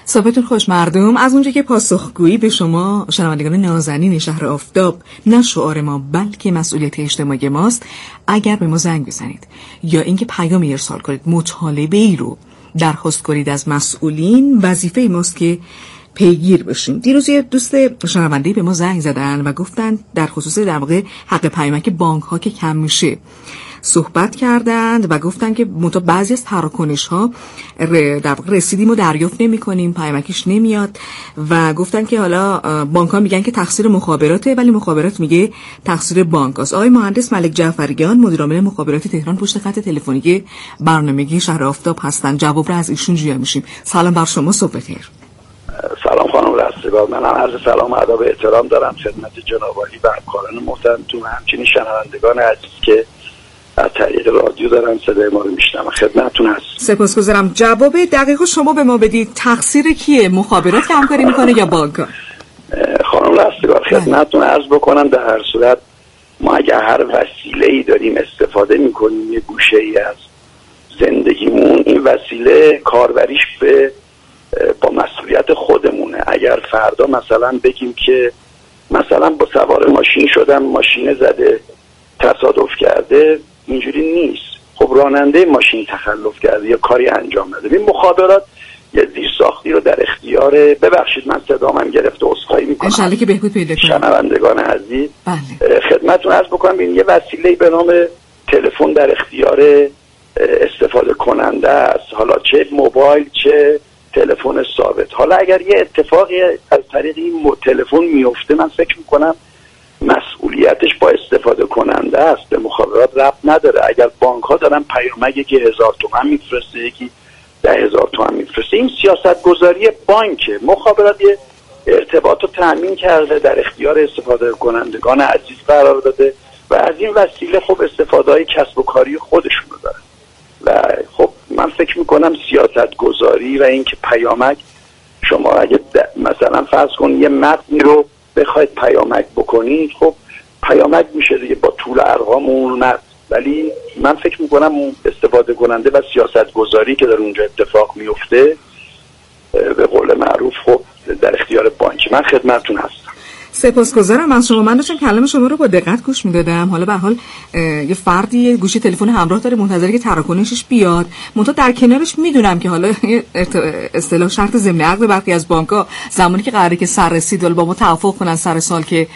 صحبتون خوش مردم. از اونجا که پاسخگویی به شما شنوندگان نازنین شهر آفتاب نه شعار ما بلکه مسئولیت اجتماعی ماست، اگر به ما زنگ بزنید یا اینکه پیامی ارسال کنید مطالبه ای رو درخواست کنید از مسئولین، وظیفه ماست که پیگیر بشیم. دیروز یه دوست شنونده‌ای به ما زنگ زدن و گفتن در خصوص در واقع حق پیامک بانک ها که کم میشه صحبت کردند و گفتن که بعضی از تراکنش‌ها در واقع رسیدی ما دریافت نمی‌کنیم، پیامکش نمیاد و گفتن که حالا بانک‌ها میگن که تقصیر مخابراته ولی مخابرات میگه تقصیر بانک‌هاست. آقای مهندس ملک جعفریان مدیر عامل مخابرات تهران پشت خط تلفنی برنامه‌گی شهر آفتاب هستن. جواب رو از ایشون جویا میشیم. سلام بر شما، صبح بخیر. سلام خانم رستگار، من عرض سلام و ادب و احترام دارم خدمت جناب عالی و همکاران محترمتون، همچنین شنوندگان عزیز که از طریق رادیو دارن صدای ما رو میشنم. خدمتتون هست. سپاسگزارم. جواب دقیق شما به ما بدید. تقصیر کیه؟ مخابرات که همکاری میکنه یا بانک‌ها؟ خانم رستگار خدمتتون عرض بکنم در هر صورت ما اگر هر وسیله‌ای داریم استفاده میکنیم یه گوشه‌ای از زندگیمون، این وسیله کاربریش با مسئولیت خودمونه. اگر فردا مثلا بگیم که مثلا با سوار ماشین شدم ماشین زده تصادف کرده، اینجوری نیست. خب راننده ماشین تخلف کرده یا کاری انجام داده. این مخابرات یه زیرساختی رو در اختیار، ببخشید من صدامم گرفته عذرخواهی میکنم، انشالله که بهبود پیدا کنه. شنوندگان عزیز بله. خدمتتون عرض بکنم این یه وسیله به نام تلفن در اختیار استفاده کننده است، حالا چه موبایل چه تلفن ثابت. حالا اگر یه اتفاقی از طریق این تلفن میفته، من فکر میکنم مسئولیتش با استفاده کننده است، به مخابرات ربط نداره. اگر بانک ها دارن پیامک یکی 1000 تومان میفرسته یکی 10,000 تومان میفرسته، این سیاست گذاری بانکه. مخابرات یه ارتباط رو تأمین کرده، در اختیار استفاده کنندگان عزیز قرار داده و از این وسیله خب استفاده های کسب و کاری خودشون رو داره و خب من فکر میکنم سیاست گذاری و اینکه پیامک، شما اگه مثلا فرض کن یه متنی رو بخواید پیامک بکنید، خب پیامک میشه دیگه با طول ارقام اون متن، ولی من فکر میکنم اون استفاده کننده و سیاست گذاری که در اونجا اتفاق میفته به قول معروف خب در اختیار بانک. من خدمتتون هستم. سپاسگزارم از شما. من داشتم کلام شما رو با دقت گوش میدادم. حالا به هر حال یه فردی گوشی تلفن همراه داره منتظره که تراکنشش بیاد، منتها در کنارش میدونم که حالا اصطلاح شرط ضمن عقد برخی از بانک‌ها زمانی که قراره که سر رسید با ما توافق کنن سر سال که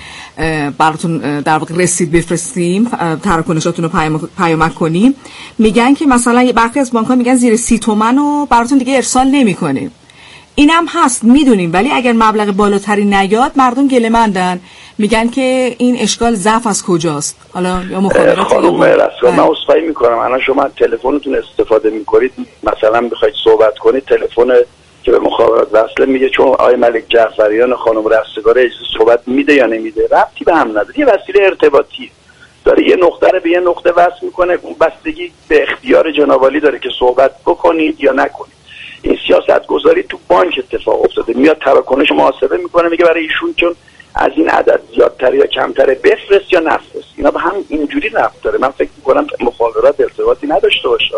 براتون در واقع رسید بفرستیم، تراکنشاتون رو پیامک کنیم، میگن که مثلا برخی از بانک‌ها میگن زیر 30 تومن رو براتون دیگه ارسال نمی‌کنیم. اینم هست میدونیم، ولی اگر مبلغ بالاتری نیاد مردم گله‌مندن، میگن که این اشکال ضعف از کجاست؟ حالا یا مخابرات خانم رسول من عذرخواهی میکنم، الان شما تلفنتون استفاده میکنید مثلا بخواید صحبت کنید تلفن که به مخابرات وصله میگه چون آقای ملک جعفریان خانم رستگار اجازه صحبت میده یا نمیده، ربطی به هم نداره. یه وسیله ارتباطی داره، یه نقطه رو به یه نقطه وصل میکنه، اون بستگی به اختیار جناب عالی داره که صحبت بکنید یا نکنید. این سیاست گذاری تو بانک اتفاق افتاده، میاد تراکنش محاسبه میکنه، میگه برای ایشون چون از این عدد زیادتر یا کمتره بفرست یا نفرست. اینا به هم اینجوری ربط داره. من فکر میکنم مخابرات ارتباطی نداشته باشه.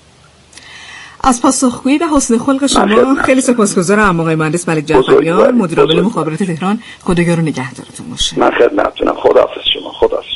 از پاسخگویی و حسن خلق شما خیلی سپاسگزارم آقای مهندس ملک جعفریان مدیر عامل مخابرات تهران. خدایا رو نگهدارتون باشه. من خدمتتونم. خداحافظ شما. خداحافظ.